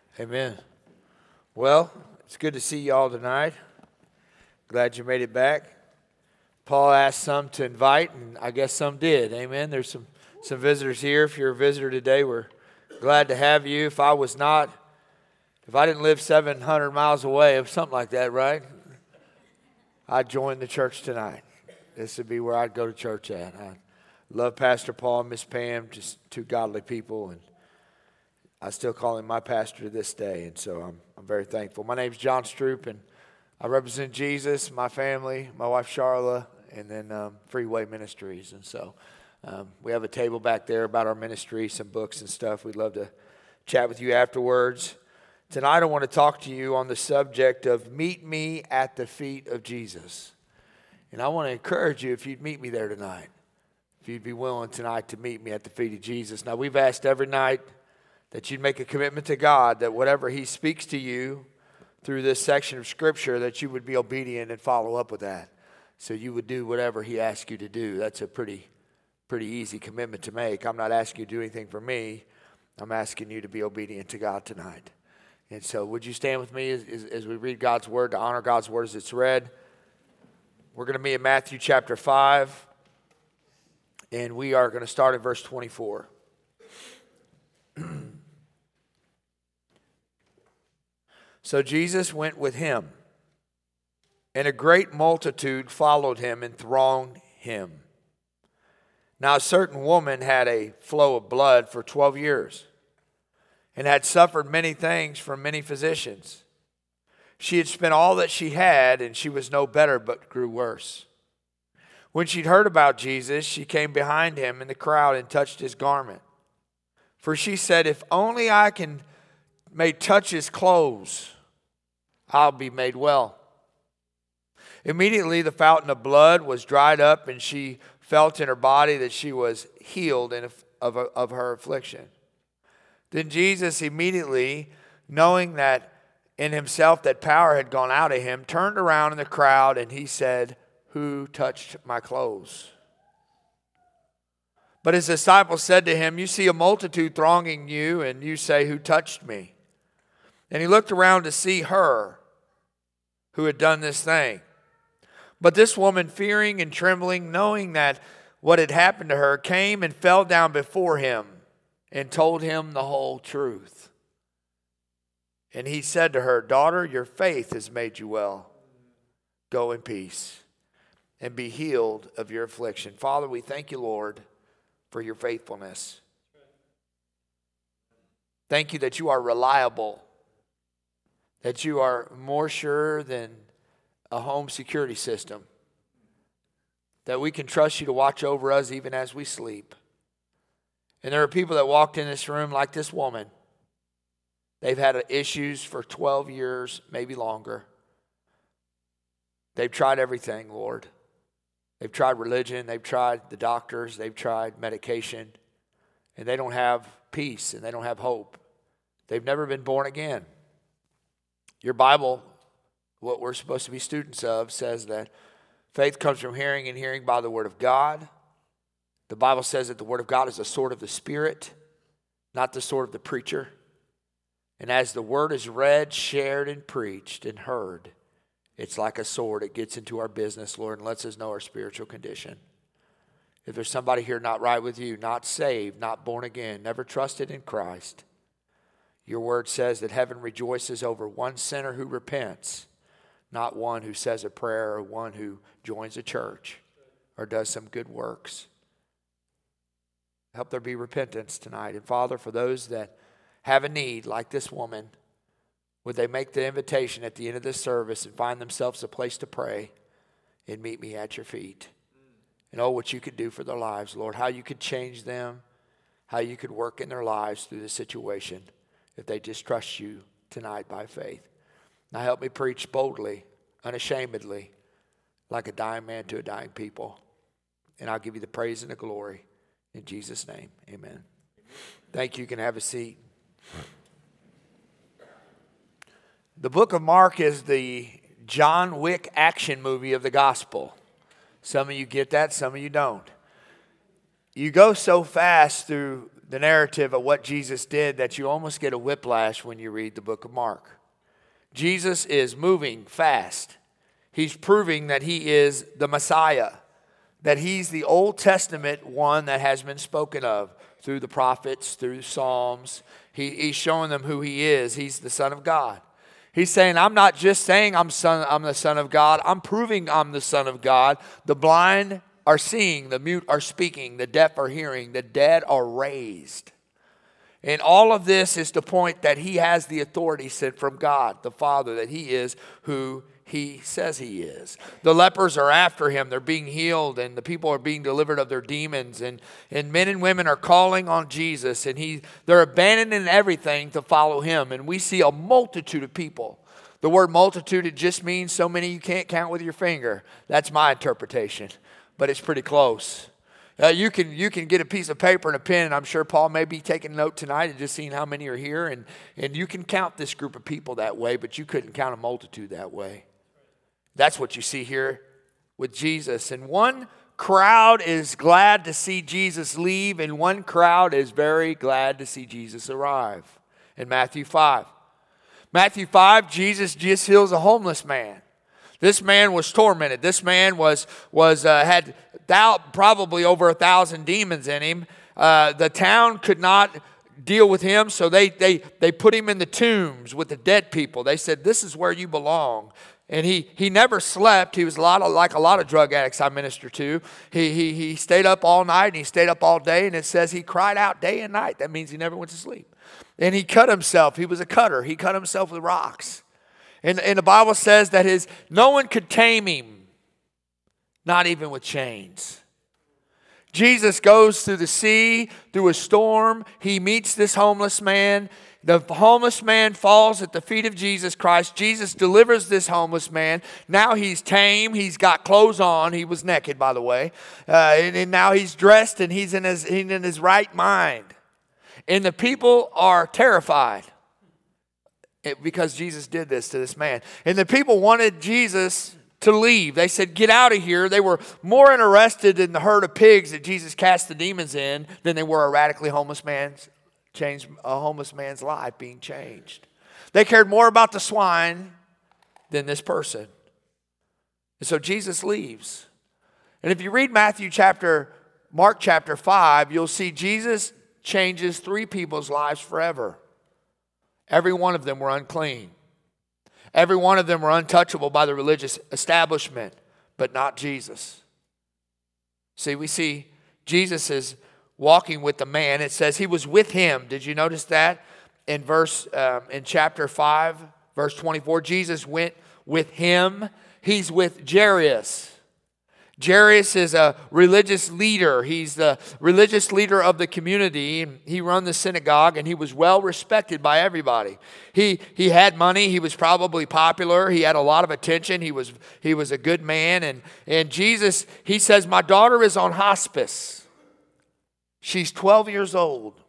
Amen. Well, it's good to see you all tonight. Glad you made it back. Paul asked some to invite, and I guess some did. Amen. There's some visitors here. If you're a visitor today, we're glad to have you. If I didn't live 700 miles away, or something like that, right? I'd join the church tonight. This would be where I'd go to church at. I love Pastor Paul and Miss Pam, just two godly people, and I still call him my pastor to this day, and so I'm very thankful. My name's John Stroop, and I represent Jesus, my family, my wife Charla, and then Freeway Ministries. And so we have a table back there about our ministry, some books and stuff. We'd love to chat with you afterwards. Tonight I want to talk to you on the subject of meet me at the feet of Jesus. And I want to encourage you if you'd meet me there tonight, if you'd be willing tonight to meet me at the feet of Jesus. Now, we've asked every night that you'd make a commitment to God that whatever He speaks to you through this section of Scripture, that you would be obedient and follow up with that. So you would do whatever He asks you to do. That's a pretty easy commitment to make. I'm not asking you to do anything for me. I'm asking you to be obedient to God tonight. And so would you stand with me as we read God's Word, to honor God's Word as it's read. We're going to be in Matthew chapter 5, and we are going to start at verse 24. So Jesus went with him, and a great multitude followed him and thronged him. Now a certain woman had a flow of blood for 12 years, and had suffered many things from many physicians. She had spent all that she had, and she was no better, but grew worse. When she'd heard about Jesus, she came behind him in the crowd and touched his garment. For she said, if only I may touch his clothes, I'll be made well. Immediately the fountain of blood was dried up, and she felt in her body that she was healed of her affliction. Then Jesus, immediately knowing that in himself that power had gone out of him, turned around in the crowd, and he said, who touched my clothes? But his disciples said to him, you see a multitude thronging you, and you say, who touched me? And he looked around to see her who had done this thing. But this woman, fearing and trembling, knowing that what had happened to her, came and fell down before him and told him the whole truth. And he said to her, daughter, your faith has made you well. Go in peace and be healed of your affliction. Father, we thank you, Lord, for your faithfulness. Thank you that you are reliable, that you are more sure than a home security system, that we can trust you to watch over us even as we sleep. And there are people that walked in this room like this woman. They've had issues for 12 years, maybe longer. They've tried everything, Lord. They've tried religion, they've tried the doctors, they've tried medication, and they don't have peace and they don't have hope. They've never been born again. Your Bible, what we're supposed to be students of, says that faith comes from hearing, and hearing by the Word of God. The Bible says that the Word of God is the sword of the Spirit, not the sword of the preacher. And as the Word is read, shared, and preached, and heard, it's like a sword. It gets into our business, Lord, and lets us know our spiritual condition. If there's somebody here not right with you, not saved, not born again, never trusted in Christ, your word says that heaven rejoices over one sinner who repents, not one who says a prayer or one who joins a church or does some good works. Help there be repentance tonight. And Father, for those that have a need like this woman, would they make the invitation at the end of this service and find themselves a place to pray and meet me at your feet? And oh, what you could do for their lives, Lord, how you could change them, how you could work in their lives through this situation if they just trust you tonight by faith. Now help me preach boldly, unashamedly, like a dying man to a dying people. And I'll give you the praise and the glory. In Jesus' name, amen. Thank you. You can have a seat. The book of Mark is the John Wick action movie of the gospel. Some of you get that, some of you don't. You go so fast through the narrative of what Jesus did that you almost get a whiplash when you read the book of Mark. Jesus is moving fast. He's proving that he is the Messiah, that he's the Old Testament one that has been spoken of through the prophets, through Psalms. He's showing them who he is. He's the Son of God. He's saying, I'm not just saying I'm the Son of God. I'm proving I'm the Son of God. The blind are seeing, the mute are speaking, the deaf are hearing, the dead are raised. And all of this is to point that he has the authority sent from God, the Father, that he is who he says he is. The lepers are after him. They're being healed, and the people are being delivered of their demons. And men and women are calling on Jesus, and they're abandoning everything to follow him. And we see a multitude of people. The word multitude, it just means so many you can't count with your finger. That's my interpretation, but it's pretty close. You can get a piece of paper and a pen, and I'm sure Paul may be taking note tonight and just seeing how many are here. And you can count this group of people that way, but you couldn't count a multitude that way. That's what you see here with Jesus. And one crowd is glad to see Jesus leave, and one crowd is very glad to see Jesus arrive. In Matthew 5. Matthew 5, Jesus just heals a homeless man. This man was tormented. This man had probably over 1,000 demons in him. The town could not deal with him, so they put him in the tombs with the dead people. They said, this is where you belong. And he never slept. He was like a lot of drug addicts I minister to. He stayed up all night and he stayed up all day, and it says he cried out day and night. That means he never went to sleep. And he cut himself. He was a cutter. He cut himself with rocks. And the Bible says that no one could tame him, not even with chains. Jesus goes through the sea, through a storm. He meets this homeless man. The homeless man falls at the feet of Jesus Christ. Jesus delivers this homeless man. Now he's tame. He's got clothes on. He was naked, by the way. And now he's dressed and he's in his right mind. And the people are terrified because Jesus did this to this man. And the people wanted Jesus to leave. They said, get out of here. They were more interested in the herd of pigs that Jesus cast the demons in than they were a radically homeless man's life being changed. They cared more about the swine than this person. And so Jesus leaves. And if you read Mark chapter 5, you'll see Jesus changes 3 people's lives forever. Every one of them were unclean. Every one of them were untouchable by the religious establishment, but not Jesus. See, we see Jesus is walking with the man. It says he was with him. Did you notice that? In chapter 5, verse 24, Jesus went with him. He's with Jairus. Jairus is a religious leader. He's the religious leader of the community. He ran the synagogue, and he was well respected by everybody. He had money. He was probably popular. He had a lot of attention. He was a good man. And Jesus, he says, my daughter is on hospice. She's 12 years old.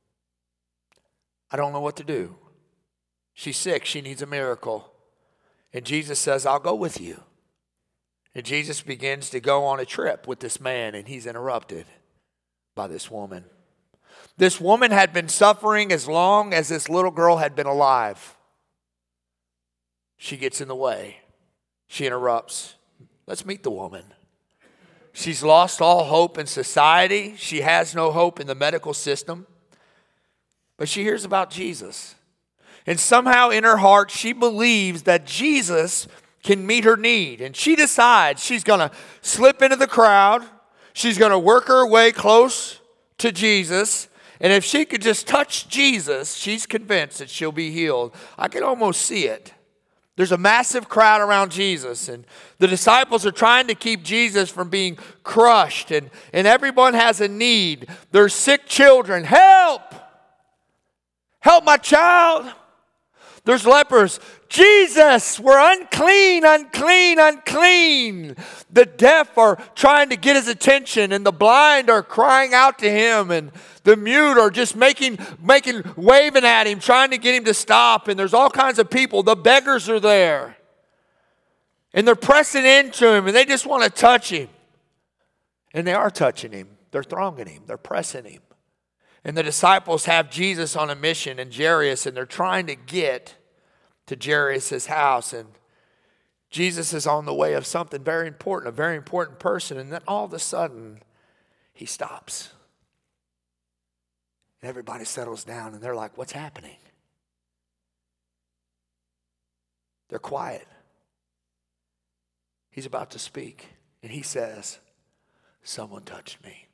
I don't know what to do. She's sick. She needs a miracle. And Jesus says, I'll go with you. And Jesus begins to go on a trip with this man, and he's interrupted by this woman. This woman had been suffering as long as this little girl had been alive. She gets in the way. She interrupts. Let's meet the woman. She's lost all hope in society. She has no hope in the medical system. But she hears about Jesus. And somehow in her heart, she believes that Jesus can meet her need. And she decides she's going to slip into the crowd. She's going to work her way close to Jesus. And if she could just touch Jesus, she's convinced that she'll be healed. I can almost see it. There's a massive crowd around Jesus, and the disciples are trying to keep Jesus from being crushed, and everyone has a need. There's sick children. Help! Help my child! There's lepers. Jesus, we're unclean, unclean, unclean. The deaf are trying to get his attention, and the blind are crying out to him, and the mute are just waving at him, trying to get him to stop. And there's all kinds of people. The beggars are there. And they're pressing into him, and they just want to touch him. And they are touching him. They're thronging him. They're pressing him. And the disciples have Jesus on a mission in Jairus, and they're trying to get to Jairus' house. And Jesus is on the way of something very important, a very important person. And then all of a sudden, he stops. And everybody settles down, and they're like, what's happening? They're quiet. He's about to speak, and he says, someone touched me.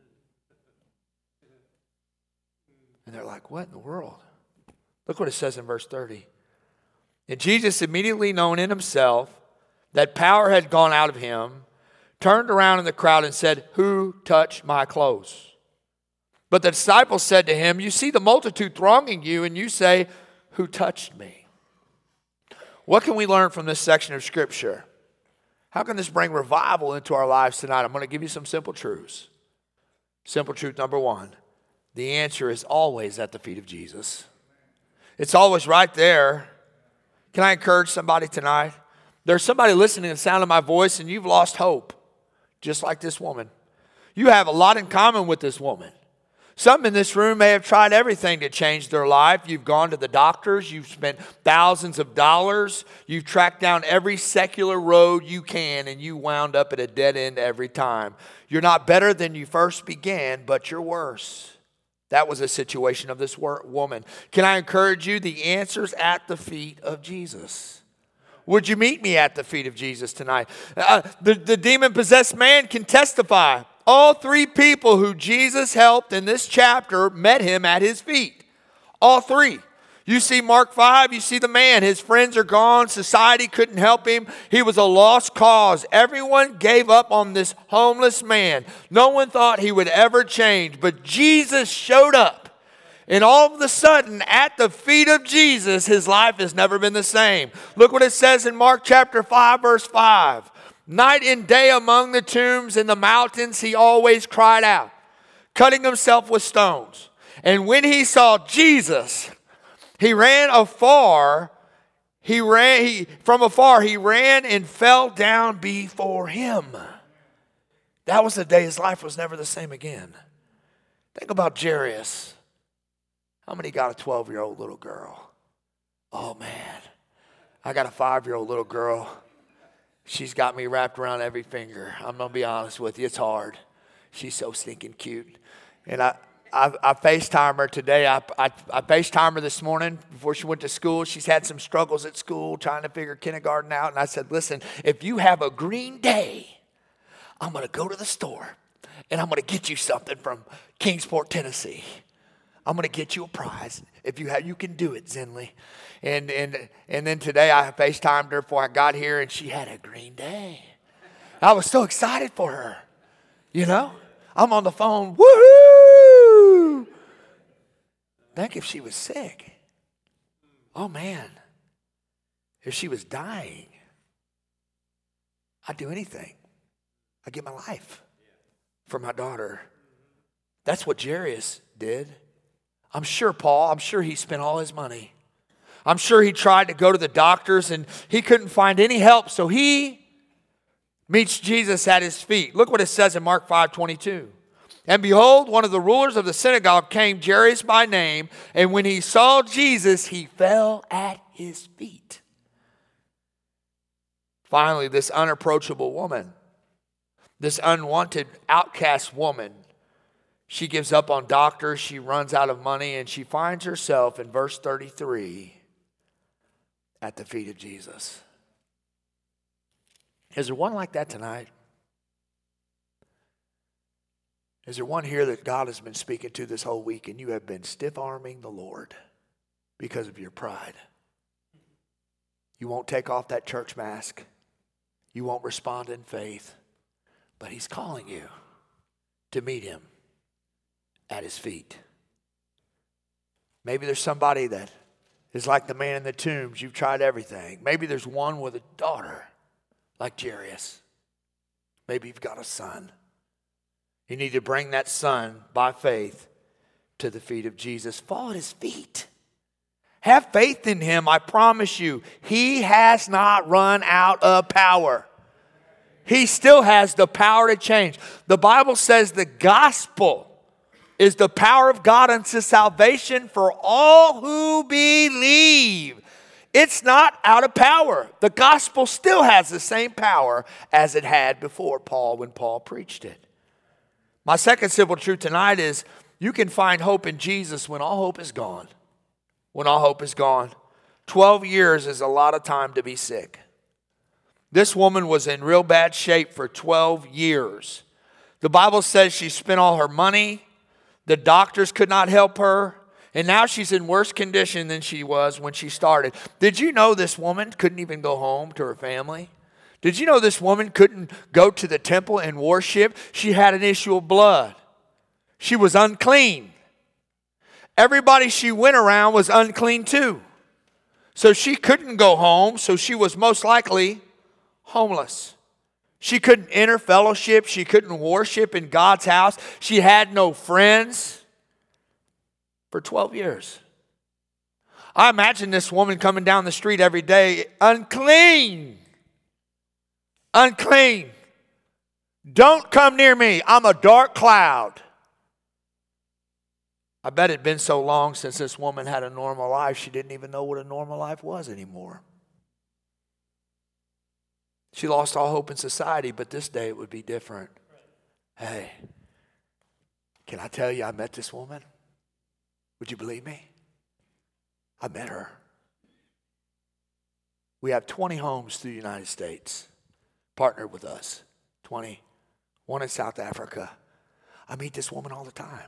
And they're like, what in the world? Look what it says in verse 30. And Jesus, immediately known in himself that power had gone out of him, turned around in the crowd and said, who touched my clothes? But the disciples said to him, you see the multitude thronging you, and you say, who touched me? What can we learn from this section of Scripture? How can this bring revival into our lives tonight? I'm going to give you some simple truths. Simple truth number one. The answer is always at the feet of Jesus. It's always right there. Can I encourage somebody tonight? There's somebody listening to the sound of my voice and you've lost hope, just like this woman. You have a lot in common with this woman. Some in this room may have tried everything to change their life. You've gone to the doctors. You've spent thousands of dollars. You've tracked down every secular road you can, and you wound up at a dead end every time. You're not better than you first began, but you're worse. That was a situation of this woman. Can I encourage you? The answer's at the feet of Jesus. Would you meet me at the feet of Jesus tonight? The demon-possessed man can testify. All three people who Jesus helped in this chapter met him at his feet. All three. You see Mark 5, you see the man. His friends are gone. Society couldn't help him. He was a lost cause. Everyone gave up on this homeless man. No one thought he would ever change. But Jesus showed up. And all of a sudden, at the feet of Jesus, his life has never been the same. Look what it says in Mark chapter 5, verse 5. Night and day among the tombs in the mountains, he always cried out, cutting himself with stones. And when he saw Jesus, he ran afar. From afar, he ran and fell down before him. That was the day his life was never the same again. Think about Jairus. How many got a 12-year-old little girl? Oh, man. I got a 5-year-old little girl. She's got me wrapped around every finger. I'm going to be honest with you. It's hard. She's so stinking cute. And I FaceTime her today. I FaceTime her this morning before she went to school. She's had some struggles at school trying to figure kindergarten out. And I said, listen, if you have a green day, I'm going to go to the store and I'm going to get you something from Kingsport, Tennessee. I'm going to get you a prize. If you can do it, Zinley. And then today I FaceTimed her before I got here, and she had a green day. I was so excited for her. You know? I'm on the phone. Woohoo! Think if she was sick. Oh, man. If she was dying, I'd do anything. I'd give my life for my daughter. That's what Jairus did. I'm sure he spent all his money. I'm sure he tried to go to the doctors and he couldn't find any help. So he meets Jesus at his feet. Look what it says in Mark 5:22. And behold, one of the rulers of the synagogue came, Jairus by name. And when he saw Jesus, he fell at his feet. Finally, this unapproachable woman, this unwanted outcast woman, she gives up on doctors, she runs out of money, and she finds herself in verse 33 at the feet of Jesus. Is there one like that tonight? Is there one here that God has been speaking to this whole week and you have been stiff-arming the Lord because of your pride? You won't take off that church mask. You won't respond in faith. But he's calling you to meet him at his feet. Maybe there's somebody that is like the man in the tombs. You've tried everything. Maybe there's one with a daughter like Jairus. Maybe you've got a son. You need to bring that son by faith to the feet of Jesus. Fall at his feet. Have faith in him. I promise you, he has not run out of power. He still has the power to change. The Bible says the gospel is the power of God unto salvation for all who believe. It's not out of power. The gospel still has the same power as it had before Paul when Paul preached it. My second simple truth tonight is you can find hope in Jesus when all hope is gone. When all hope is gone. 12 years is a lot of time to be sick. This woman was in real bad shape for 12 years. The Bible says she spent all her money. The doctors could not help her. And now she's in worse condition than she was when she started. Did you know this woman couldn't even go home to her family? Did you know this woman couldn't go to the temple and worship? She had an issue of blood. She was unclean. Everybody she went around was unclean too. So she couldn't go home, so she was most likely homeless. She couldn't enter fellowship. She couldn't worship in God's house. She had no friends for 12 years. I imagine this woman coming down the street every day, unclean. Unclean. Don't come near me. I'm a dark cloud. I bet it'd been so long since this woman had a normal life, she didn't even know what a normal life was anymore. She lost all hope in society, but this day it would be different. Hey, can I tell you I met this woman? Would you believe me? I met her. We have 20 homes through the United States partnered with us. 20. One in South Africa. I meet this woman all the time.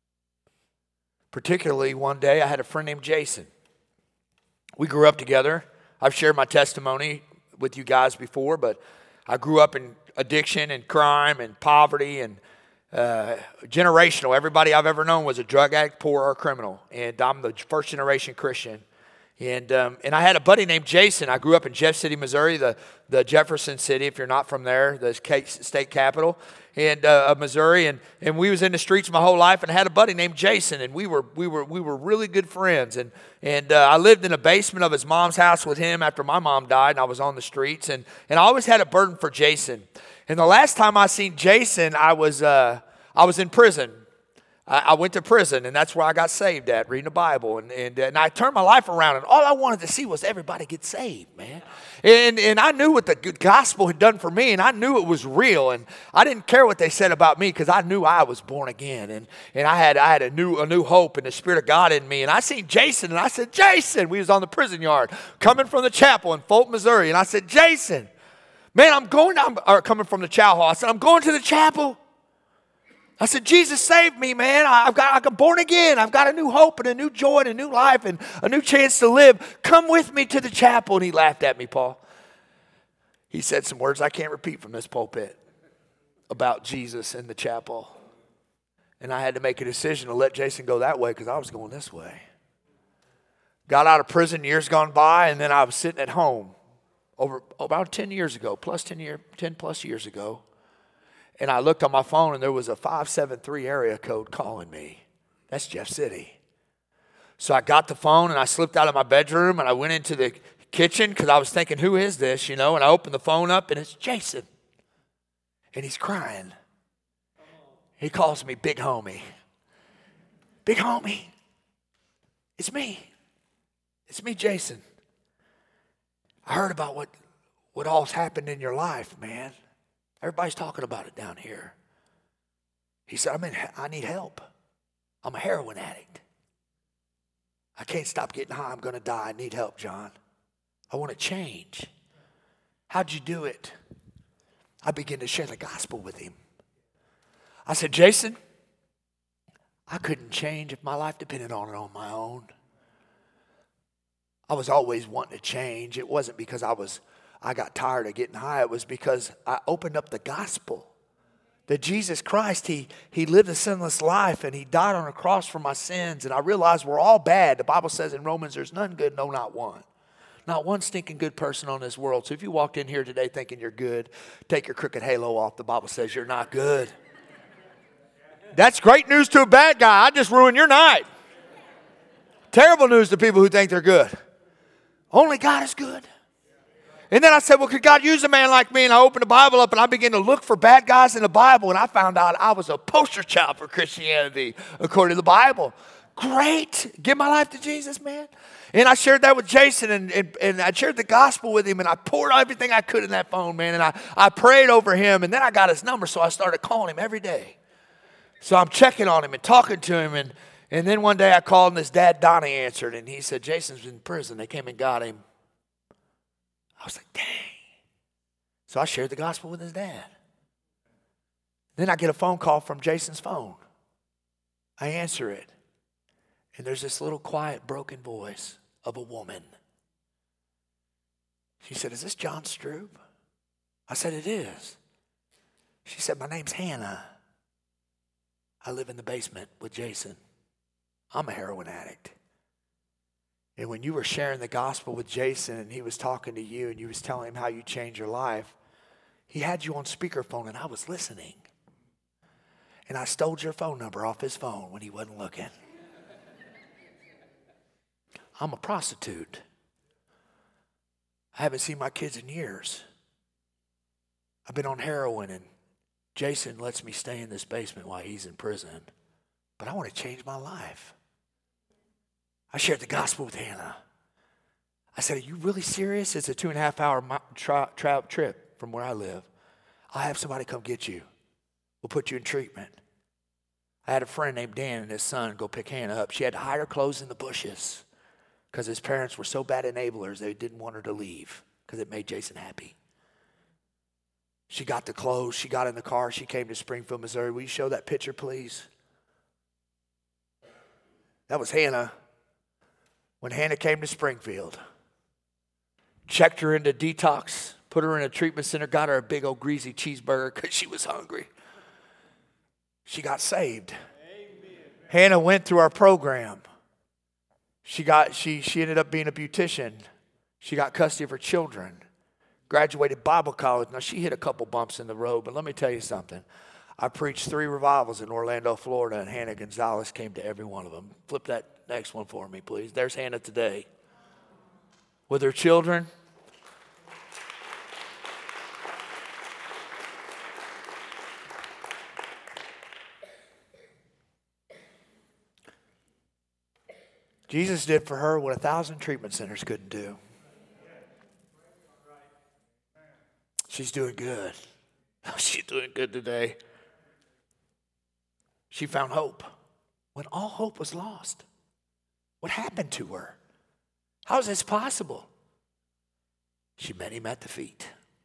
Particularly one day I had a friend named Jason. We grew up together. I've shared my testimony with you guys before, but I grew up in addiction and crime and poverty and generational. Everybody I've ever known was a drug addict, poor, or criminal. And I'm the first generation Christian. And I had a buddy named Jason. I grew up in Jeff City, Missouri, the Jefferson City, if you're not from there, the state capital of Missouri. And we was in the streets my whole life, and I had a buddy named Jason, and we were really good friends. And I lived in the basement of his mom's house with him after my mom died, and I was on the streets. And I always had a burden for Jason. And the last time I seen Jason, I was in prison. I went to prison, and that's where I got saved at, reading the Bible. And I turned my life around, and all I wanted to see was everybody get saved, man. And I knew what the gospel had done for me, and I knew it was real. And I didn't care what they said about me because I knew I was born again. And I had a new hope and the Spirit of God in me. And I seen Jason, and I said, Jason, we was on the prison yard coming from the chapel in Fulton, Missouri. And I said, Jason, man, coming from the chow hall. I said, I'm going to the chapel. I said, Jesus saved me, man. I'm born again. I've got a new hope and a new joy and a new life and a new chance to live. Come with me to the chapel. And he laughed at me, Paul. He said some words I can't repeat from this pulpit about Jesus in the chapel. And I had to make a decision to let Jason go that way because I was going this way. Got out of prison years gone by, and then I was sitting at home over about 10 years ago, 10 plus years ago. And I looked on my phone, and there was a 573 area code calling me. That's Jeff City. So I got the phone, and I slipped out of my bedroom, and I went into the kitchen because I was thinking, who is this, And I opened the phone up, and it's Jason. And he's crying. He calls me Big Homie. Big Homie. It's me. It's me, Jason. I heard about what all's happened in your life, man. Everybody's talking about it down here. He said, I need help. I'm a heroin addict. I can't stop getting high. I'm going to die. I need help, John. I want to change. How'd you do it? I began to share the gospel with him. I said, Jason, I couldn't change if my life depended on it on my own. I was always wanting to change. It wasn't because I got tired of getting high. It was because I opened up the gospel. That Jesus Christ, he lived a sinless life and he died on a cross for my sins. And I realized we're all bad. The Bible says in Romans, there's none good, no, not one. Not one stinking good person on this world. So if you walked in here today thinking you're good, take your crooked halo off. The Bible says you're not good. That's great news to a bad guy. I just ruined your night. Terrible news to people who think they're good. Only God is good. And then I said, well, could God use a man like me? And I opened the Bible up and I began to look for bad guys in the Bible. And I found out I was a poster child for Christianity according to the Bible. Great. Give my life to Jesus, man. And I shared that with Jason and I shared the gospel with him. And I poured everything I could in that phone, man. And I prayed over him. And then I got his number. So I started calling him every day. So I'm checking on him and talking to him. And then one day I called and his dad, Donnie, answered. And he said, Jason's in prison. They came and got him. I was like, dang. So I shared the gospel with his dad. Then I get a phone call from Jason's phone. I answer it. And there's this little quiet, broken voice of a woman. She said, is this John Stroob? I said, it is. She said, my name's Hannah. I live in the basement with Jason. I'm a heroin addict. And when you were sharing the gospel with Jason and he was talking to you and you was telling him how you changed your life, he had you on speakerphone and I was listening. And I stole your phone number off his phone when he wasn't looking. I'm a prostitute. I haven't seen my kids in years. I've been on heroin and Jason lets me stay in this basement while he's in prison. But I want to change my life. I shared the gospel with Hannah. I said, are you really serious? It's a 2.5-hour trip from where I live. I'll have somebody come get you. We'll put you in treatment. I had a friend named Dan and his son go pick Hannah up. She had to hide her clothes in the bushes because his parents were so bad enablers they didn't want her to leave because it made Jason happy. She got the clothes. She got in the car. She came to Springfield, Missouri. Will you show that picture, please? That was Hannah. When Hannah came to Springfield, checked her into detox, put her in a treatment center, got her a big old greasy cheeseburger because she was hungry. She got saved. Amen. Hannah went through our program. She ended up being a beautician. She got custody of her children. Graduated Bible college. Now, she hit a couple bumps in the road, but let me tell you something. I preached 3 revivals in Orlando, Florida, and Hannah Gonzalez came to every one of them. Flip that next one for me, please. There's Hannah today with her children. Jesus did for her what 1,000 treatment centers couldn't do. She's doing good. She's doing good today. She found hope when all hope was lost. What happened to her? How is this possible? She met him at the feet.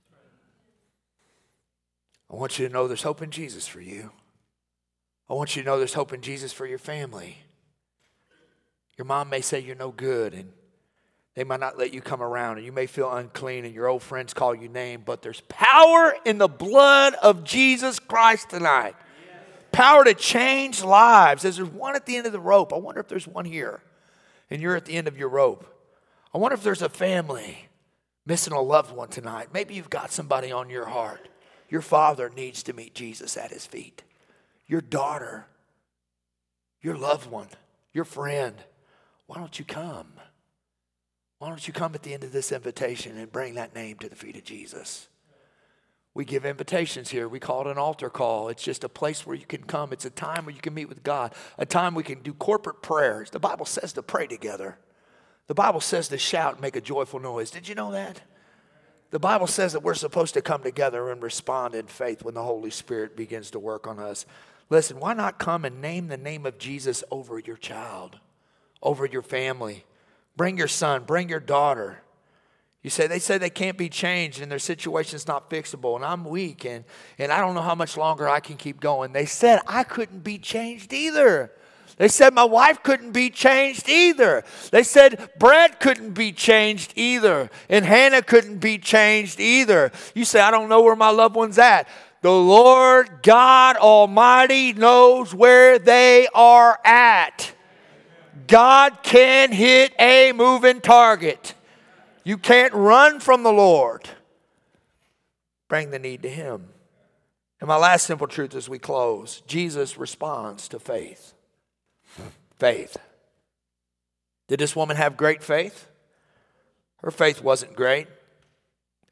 I want you to know there's hope in Jesus for you. I want you to know there's hope in Jesus for your family. Your mom may say you're no good and they might not let you come around and you may feel unclean and your old friends call you name, but there's power in the blood of Jesus Christ tonight. Power to change lives. There's one at the end of the rope. I wonder if there's one here and you're at the end of your rope. I wonder if there's a family missing a loved one tonight. Maybe you've got somebody on your heart. Your father needs to meet Jesus at his feet. Your daughter, your loved one, your friend. Why don't you come? Why don't you come at the end of this invitation and bring that name to the feet of Jesus? We give invitations here. We call it an altar call. It's just a place where you can come. It's a time where you can meet with God, a time we can do corporate prayers. The Bible says to pray together. The Bible says to shout and make a joyful noise. Did you know that? The Bible says that we're supposed to come together and respond in faith when the Holy Spirit begins to work on us. Listen, why not come and name the name of Jesus over your child, over your family? Bring your son, bring your daughter. They say they can't be changed and their situation's not fixable and I'm weak and I don't know how much longer I can keep going. They said I couldn't be changed either. They said my wife couldn't be changed either. They said Brad couldn't be changed either. And Hannah couldn't be changed either. You say, I don't know where my loved one's at. The Lord God Almighty knows where they are at. God can hit a moving target. You can't run from the Lord. Bring the need to him. And my last simple truth as we close, Jesus responds to faith. Faith. Did this woman have great faith? Her faith wasn't great.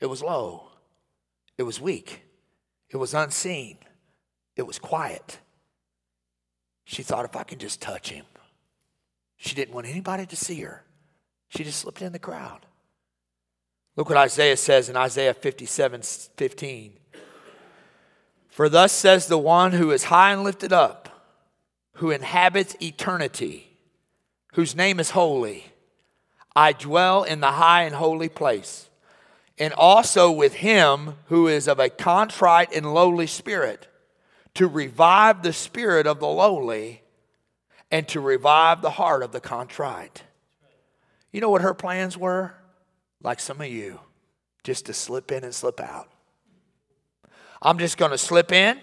It was low. It was weak. It was unseen. It was quiet. She thought, if I can just touch him. She didn't want anybody to see her. She just slipped in the crowd. Look what Isaiah says in Isaiah 57:15. For thus says the one who is high and lifted up, who inhabits eternity, whose name is holy. I dwell in the high and holy place, and also with him who is of a contrite and lowly spirit, to revive the spirit of the lowly and to revive the heart of the contrite. You know what her plans were? Like some of you, just to slip in and slip out. I'm just going to slip in,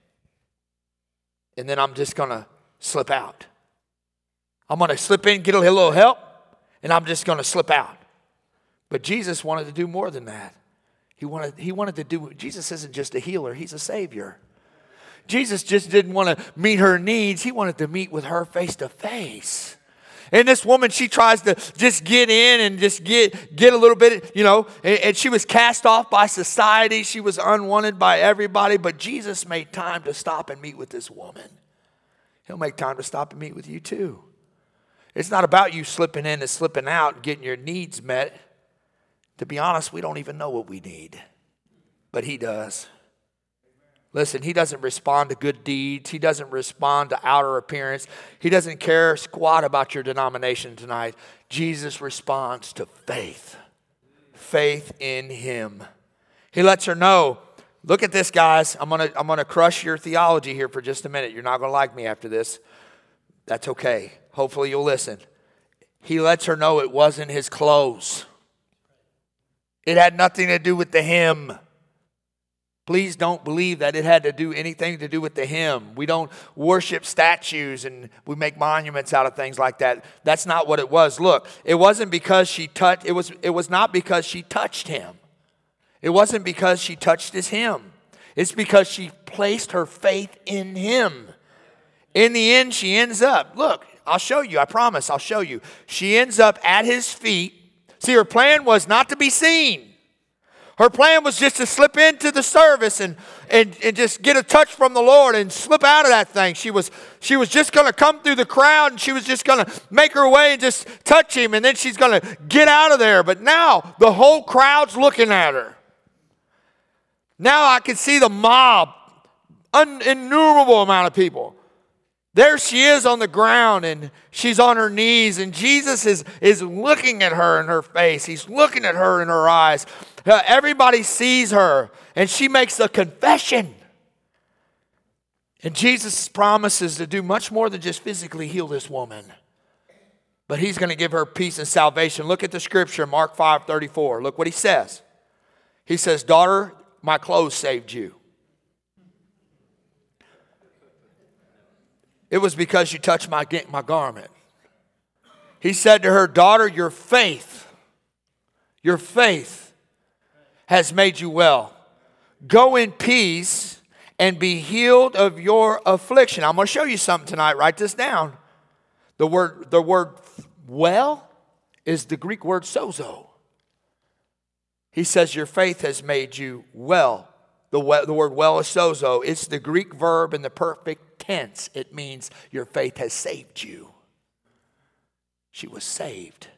and then I'm just going to slip out. I'm going to slip in, get a little help, and I'm just going to slip out. But Jesus wanted to do more than that. He wanted to do, Jesus isn't just a healer, he's a savior. Jesus just didn't want to meet her needs. He wanted to meet with her face to face. And this woman, she tries to just get in and just get a little bit, and she was cast off by society. She was unwanted by everybody. But Jesus made time to stop and meet with this woman. He'll make time to stop and meet with you too. It's not about you slipping in and slipping out and getting your needs met. To be honest, we don't even know what we need. But he does. Listen, he doesn't respond to good deeds. He doesn't respond to outer appearance. He doesn't care squat about your denomination tonight. Jesus responds to faith. Faith in him. He lets her know, look at this, guys. I'm gonna crush your theology here for just a minute. You're not going to like me after this. That's okay. Hopefully you'll listen. He lets her know it wasn't his clothes. It had nothing to do with the him. Please don't believe that it had to do anything to do with the him. We don't worship statues and we make monuments out of things like that. That's not what it was. Look, it wasn't because she touched. It was not because she touched him. It wasn't because she touched his hem. It's because she placed her faith in him. In the end, she ends up. Look, I'll show you. I promise. I'll show you. She ends up at his feet. See, her plan was not to be seen. Her plan was just to slip into the service and just get a touch from the Lord and slip out of that thing. She was just going to come through the crowd and she was just going to make her way and just touch him, and then she's going to get out of there. But now the whole crowd's looking at her. Now I can see the mob, innumerable amount of people. There she is on the ground and she's on her knees, and Jesus is looking at her in her face. He's looking at her in her eyes. Everybody sees her and she makes a confession. And Jesus promises to do much more than just physically heal this woman. But he's going to give her peace and salvation. Look at the scripture, Mark 5:34. Look what he says. He says, "Daughter, my clothes saved you." It was because you touched my garment. He said to her, "Daughter, your faith has made you well. Go in peace and be healed of your affliction." I'm going to show you something tonight. Write this down. The word well is the Greek word sozo. He says your faith has made you well. The word well is sozo. It's the Greek verb in the perfect tense. It means your faith has saved you. She was saved.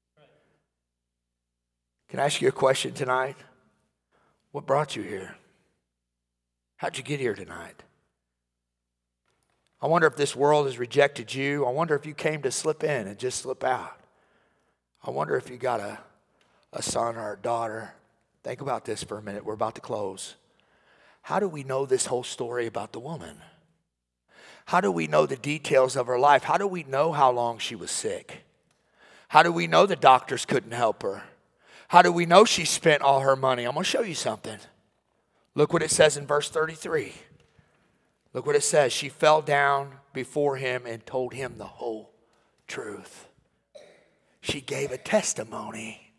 Can I ask you a question tonight? What brought you here? How'd you get here tonight? I wonder if this world has rejected you. I wonder if you came to slip in and just slip out. I wonder if you got a son or a daughter. Think about this for a minute. We're about to close. How do we know this whole story about the woman? How do we know the details of her life? How do we know how long she was sick? How do we know the doctors couldn't help her? How do we know she spent all her money? I'm going to show you something. Look what it says in verse 33. Look what it says. She fell down before him and told him the whole truth. She gave a testimony.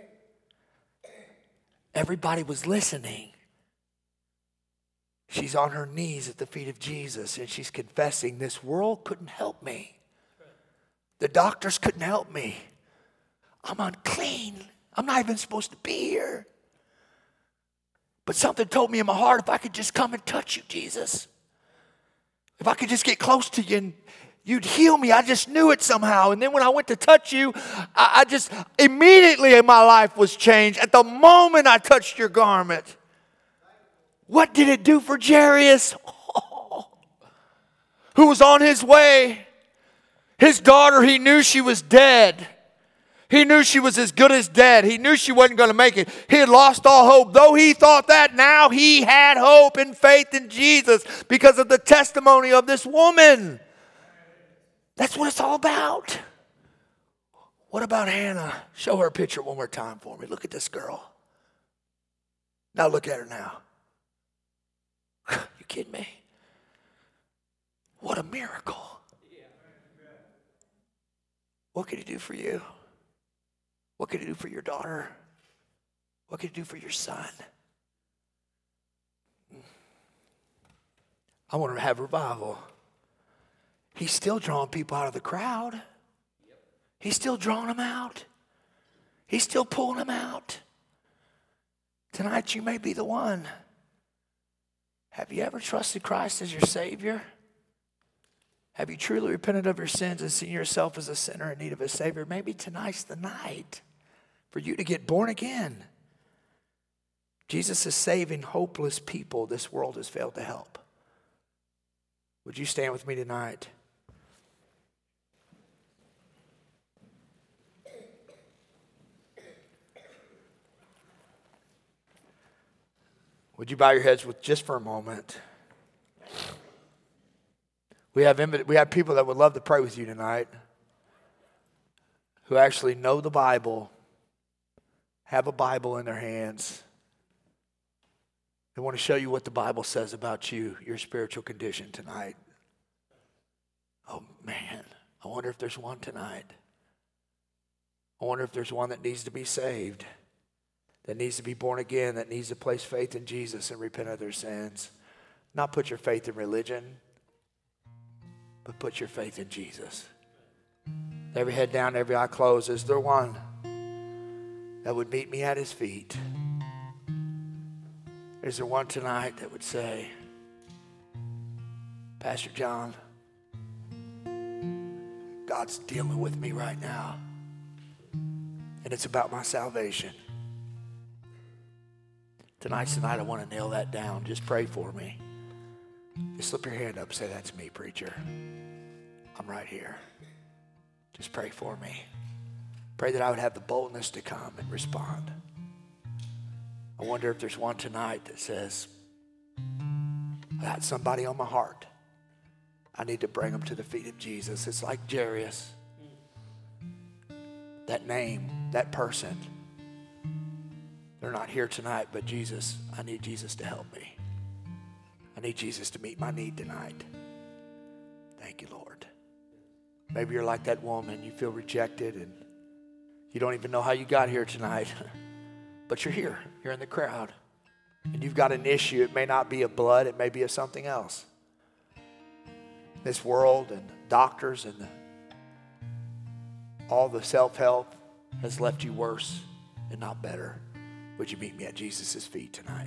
Everybody was listening. She's on her knees at the feet of Jesus and she's confessing, this world couldn't help me. The doctors couldn't help me. I'm unclean. I'm not even supposed to be here. But something told me in my heart, if I could just come and touch you, Jesus. If I could just get close to you and you'd heal me. I just knew it somehow. And then when I went to touch you, I just immediately my life was changed. At the moment I touched your garment. What did it do for Jairus? Who was on his way. His daughter, he knew she was dead. He knew she was as good as dead. He knew she wasn't going to make it. He had lost all hope. Though he thought that, now he had hope and faith in Jesus because of the testimony of this woman. That's what it's all about. What about Hannah? Show her a picture one more time for me. Look at this girl. Now look at her now. You kidding me? What a miracle. What could he do for you? What could he do for your daughter? What could he do for your son? I want to have revival. He's still drawing people out of the crowd. He's still drawing them out. He's still pulling them out. Tonight you may be the one. Have you ever trusted Christ as your Savior? Have you truly repented of your sins and seen yourself as a sinner in need of a Savior? Maybe tonight's the night for you to get born again. Jesus is saving hopeless people this world has failed to help. Would you stand with me tonight? Would you bow your heads with just for a moment? We have people that would love to pray with you tonight who actually know the Bible, have a Bible in their hands. They want to show you what the Bible says about you, your spiritual condition tonight. Oh man, I wonder if there's one tonight. I wonder if there's one that needs to be saved, that needs to be born again, that needs to place faith in Jesus and repent of their sins. Not put your faith in religion, but put your faith in Jesus. Every head down, every eye closed. Is there one that would meet me at his feet? Is there one tonight that would say, Pastor John, God's dealing with me right now, and it's about my salvation. Tonight's the night I want to nail that down. Just pray for me. Just slip your hand up and say, that's me, preacher. I'm right here. Just pray for me. Pray that I would have the boldness to come and respond. I wonder if there's one tonight that says, I got somebody on my heart. I need to bring them to the feet of Jesus. It's like Jairus. That name, that person. They're not here tonight, but Jesus, I need Jesus to help me. I need Jesus to meet my need tonight. Thank you, Lord. Maybe you're like that woman. You feel rejected and you don't even know how you got here tonight. But you're here. You're in the crowd. And you've got an issue. It may not be of blood. It may be of something else. This world and doctors and all the self-help has left you worse and not better. Would you meet me at Jesus' feet tonight?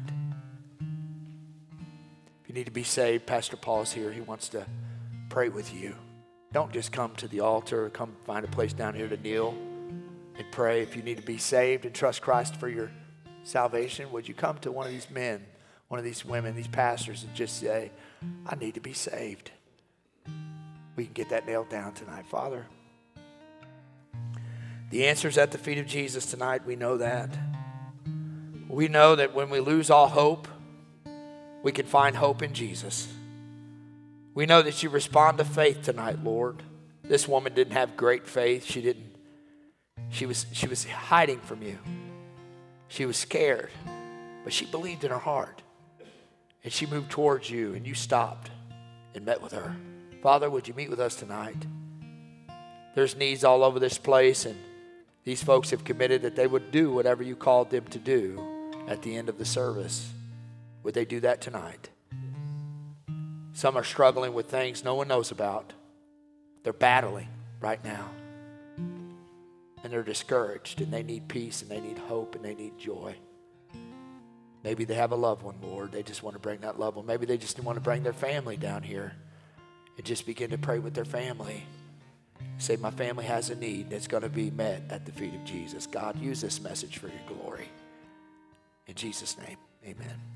If you need to be saved, Pastor Paul's here. He wants to pray with you. Don't just come to the altar or come find a place down here to kneel and pray. If you need to be saved and trust Christ for your salvation, would you come to one of these men, one of these women, these pastors, and just say, I need to be saved. We can get that nailed down tonight. Father, the answer's at the feet of Jesus tonight. We know that. We know that when we lose all hope, we can find hope in Jesus. We know that you respond to faith tonight, Lord. This woman didn't have great faith. She was hiding from you. She was scared, but she believed in her heart. And she moved towards you, and you stopped and met with her. Father, would you meet with us tonight? There's needs all over this place, and these folks have committed that they would do whatever you called them to do at the end of the service. Would they do that tonight? Some are struggling with things no one knows about. They're battling right now. And they're discouraged, and they need peace, and they need hope, and they need joy. Maybe they have a loved one, Lord. They just want to bring that loved one. Maybe they just want to bring their family down here and just begin to pray with their family. Say, my family has a need that's going to be met at the feet of Jesus. God, use this message for your glory. In Jesus' name, amen.